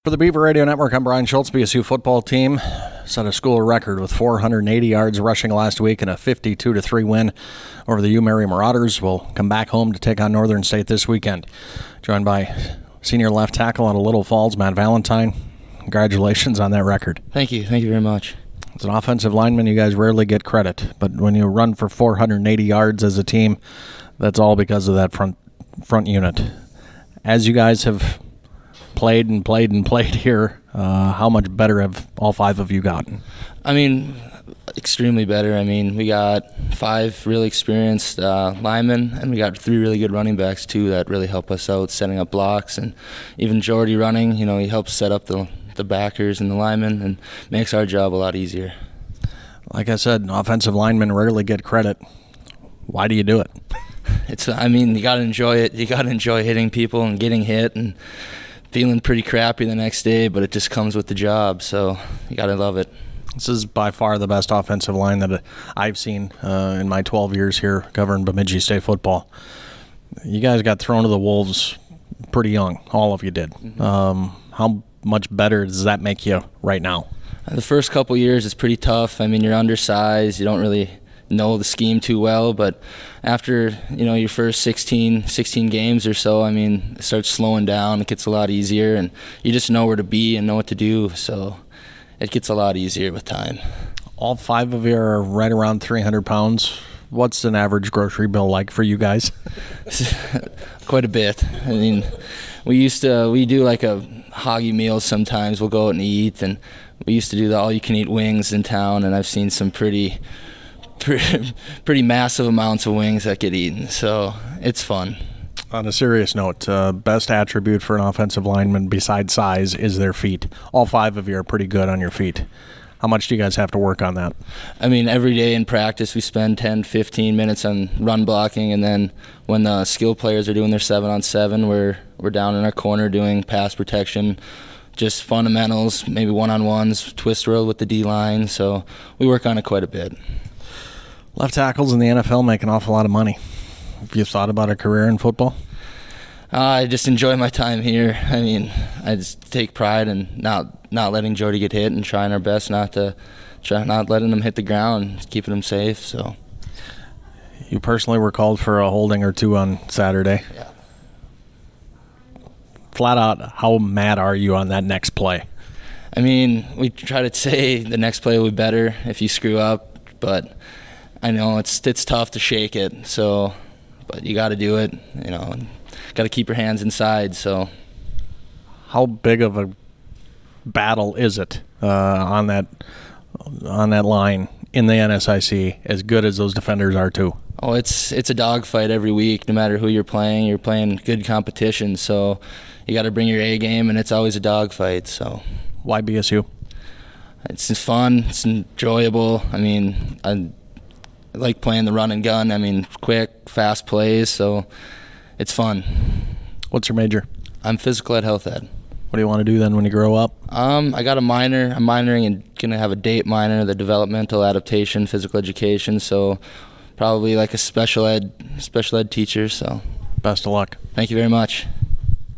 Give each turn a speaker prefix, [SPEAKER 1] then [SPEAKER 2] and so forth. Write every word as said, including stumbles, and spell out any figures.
[SPEAKER 1] For the Beaver Radio Network, I'm Brian Schultz. B S U football team set a school record with four hundred eighty yards rushing last week and a fifty-two to three win over the U Mary Marauders. We'll come back home to take on Northern State this weekend. Joined by senior left tackle out of Little Falls, Matt Valentine. Congratulations on that record.
[SPEAKER 2] Thank you. Thank you very much.
[SPEAKER 1] As an offensive lineman, you guys rarely get credit, but when you run for four hundred eighty yards as a team, that's all because of that front front unit. As you guys have played and played and played here, uh, how much better have all five of you gotten?
[SPEAKER 2] I mean, extremely better. I mean, we got five really experienced uh, linemen, and we got three really good running backs, too, that really help us out setting up blocks. And even Jordy running, you know, he helps set up the, the backers and the linemen and makes our job a lot easier.
[SPEAKER 1] Like I said, offensive linemen rarely get credit. Why do you do it?
[SPEAKER 2] It's, I mean, you got to enjoy it. You got to enjoy hitting people and getting hit and feeling pretty crappy the next day, but it just comes with the job, so you got to love it.
[SPEAKER 1] This is by far the best offensive line that I've seen uh, in my twelve years here covering Bemidji State football. You guys got thrown to the wolves pretty young. All of you did. Mm-hmm. Um, how much better does that make you right now?
[SPEAKER 2] The first couple years is pretty tough. I mean, you're undersized. You don't really know the scheme too well, but after, you know, your first sixteen, sixteen games or so, I mean, it starts slowing down. It gets a lot easier, and you just know where to be and know what to do, so it gets a lot easier with time.
[SPEAKER 1] All five of you are right around three hundred pounds. What's an average grocery bill like for you guys?
[SPEAKER 2] Quite a bit. I mean, we used to, we do like a hoggy meal sometimes. We'll go out and eat, and we used to do the all-you-can-eat wings in town, and I've seen some pretty Pretty, pretty massive amounts of wings that get eaten, so it's fun.
[SPEAKER 1] On a serious note, uh, best attribute for an offensive lineman besides size is their feet. All five of you are pretty good on your feet. How much do you guys have to work on that?
[SPEAKER 2] I mean, every day in practice we spend ten, fifteen minutes on run blocking, and then when the skill players are doing their seven on seven, we're, we're down in our corner doing pass protection, just fundamentals, maybe one-on-ones, twist roll with the D-line, so we work on it quite a bit.
[SPEAKER 1] Left tackles in the N F L make an awful lot of money. Have you thought about a career in football?
[SPEAKER 2] Uh, I just enjoy my time here. I mean, I just take pride in not not letting Jordy get hit and trying our best not to, try not letting him hit the ground, keeping him safe. So,
[SPEAKER 1] you personally were called for a holding or two on Saturday.
[SPEAKER 2] Yeah.
[SPEAKER 1] Flat out, how mad are you on that next play?
[SPEAKER 2] I mean, we try to say the next play will be better if you screw up, but I know it's it's tough to shake it, so, but you got to do it, you know, got to keep your hands inside, so.
[SPEAKER 1] How big of a battle is it uh, on that on that line in the N S I C, as good as those defenders are too?
[SPEAKER 2] Oh, it's it's a dogfight every week, no matter who you're playing. You're playing good competition, so you got to bring your A game, and it's always a dogfight, so.
[SPEAKER 1] Why B S U?
[SPEAKER 2] It's fun, it's enjoyable. I mean, I I like playing the run and gun. I mean, quick, fast plays, so it's fun.
[SPEAKER 1] What's your major?
[SPEAKER 2] I'm physical ed health ed.
[SPEAKER 1] What do you want to do then when you grow up?
[SPEAKER 2] Um, I got a minor. I'm minoring and going to have a DATE minor, the developmental adaptation physical education, so probably like a special ed special ed teacher. So
[SPEAKER 1] best of luck.
[SPEAKER 2] Thank you very much.